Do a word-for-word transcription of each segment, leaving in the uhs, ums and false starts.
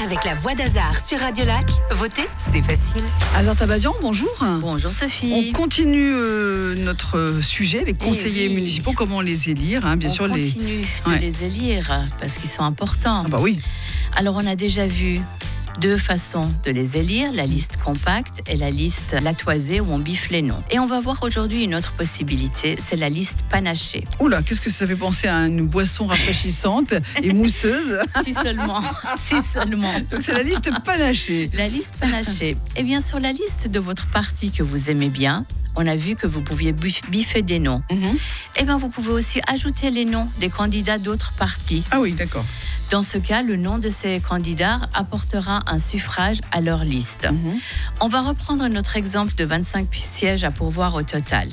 Avec la voix d'Azar sur Radio Lac, voter, c'est facile. Azar Tabazian, bonjour. Bonjour Sophie. On continue euh, notre sujet, les conseillers oui. municipaux, comment les élire, hein, bien on sûr. On continue les... de ouais. les élire parce qu'ils sont importants. Ah bah oui. Alors on a déjà vu deux façons de les élire, la liste compacte et la liste latoisée où on biffe les noms. Et on va voir aujourd'hui une autre possibilité, c'est la liste panachée. Oula, qu'est-ce que ça fait penser à une boisson rafraîchissante et mousseuse. Si seulement, si seulement. Donc c'est la liste panachée. La liste panachée. Eh bien sur la liste de votre parti que vous aimez bien, on a vu que vous pouviez biffer des noms. Mm-hmm. Eh bien vous pouvez aussi ajouter les noms des candidats d'autres partis. Ah oui, d'accord. Dans ce cas, le nom de ces candidats apportera un suffrage à leur liste. Mmh. On va reprendre notre exemple de vingt-cinq sièges à pourvoir au total.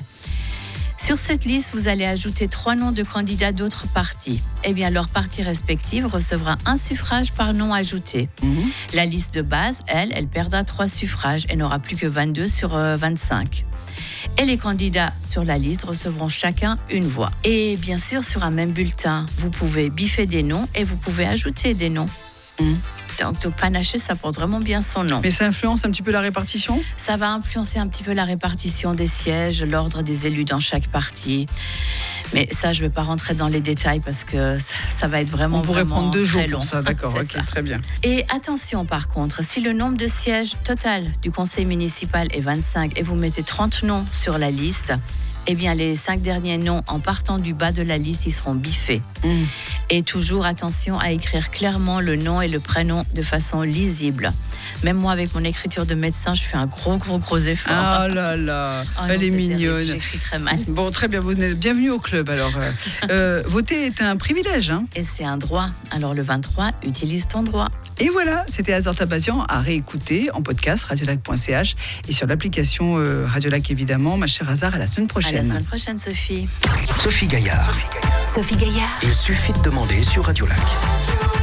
Sur cette liste, vous allez ajouter trois noms de candidats d'autres partis. Eh bien, leur parti respectif recevra un suffrage par nom ajouté. Mmh. La liste de base, elle, elle perdra trois suffrages et n'aura plus que vingt-deux sur vingt-cinq. Et les candidats sur la liste recevront chacun une voix. Et bien sûr, sur un même bulletin, vous pouvez biffer des noms et vous pouvez ajouter des noms. Mmh. Donc, donc panaché, ça porte vraiment bien son nom. Mais ça influence un petit peu la répartition ? Ça va influencer un petit peu la répartition des sièges, l'ordre des élus dans chaque parti. Mais ça, je ne vais pas rentrer dans les détails parce que ça, ça va être vraiment, On pourrait vraiment prendre deux jours long. pour ça, d'accord, okay, très bien. Et attention par contre, si le nombre de sièges total du conseil municipal est vingt-cinq et vous mettez trente noms sur la liste, eh bien les cinq derniers noms en partant du bas de la liste, ils seront biffés. Mmh. Et toujours attention à écrire clairement le nom et le prénom de façon lisible. Même moi, avec mon écriture de médecin, je fais un gros, gros, gros effort. Ah là là, oh elle non, est mignonne. J'écris très mal. Bon, très bien, vous êtes bienvenue au club. Alors, euh, voter est un privilège. Hein. Et c'est un droit. Alors le vingt-trois, utilise ton droit. Et voilà, c'était Azar Tabazian à réécouter en podcast radiolac point c h et sur l'application euh, Radiolac évidemment. Ma chère Azar, à la semaine prochaine. À la semaine prochaine, Sophie. Sophie Gaillard. Sophie Gaillard. Il suffit de demander sur Radiolac.